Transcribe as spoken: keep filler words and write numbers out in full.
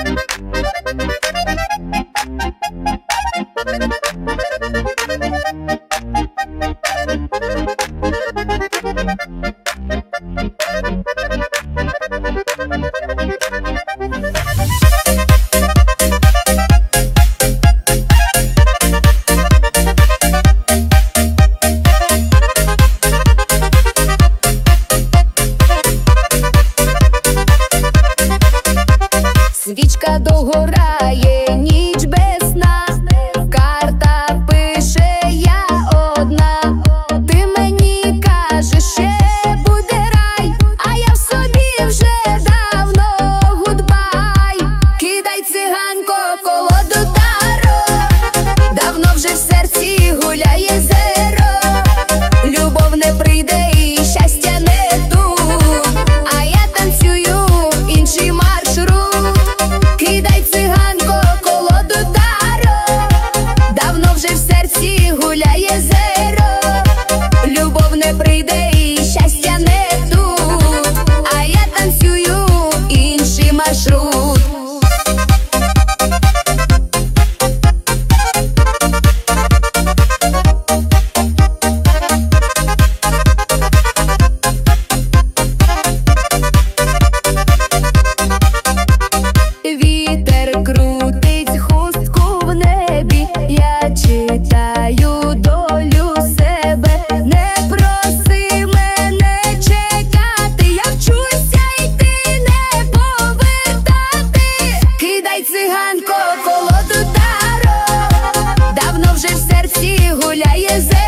Свічка догорає, ніч без сна, карта пише я одна. Ти мені кажеш, ще буде рай, а я в собі вже давно гудбай. Кидай, циганко, колоду таро, давно вже в серці гуляє зеро. Любов не прийде і щастя не тут, а я танцюю інший маршрут. Кидай, циганко, колоду таро, давно вже в серці гуляє зеро. Любов не прийде і щастя не тут, а я танцюю інший маршрут. Вітер крутить хустку в небі, я читаю долю себе. Не проси мене чекати, я вчуся йти, не повертати. Кидай, циганко, колоду таро, давно вже в серці гуляє зеро.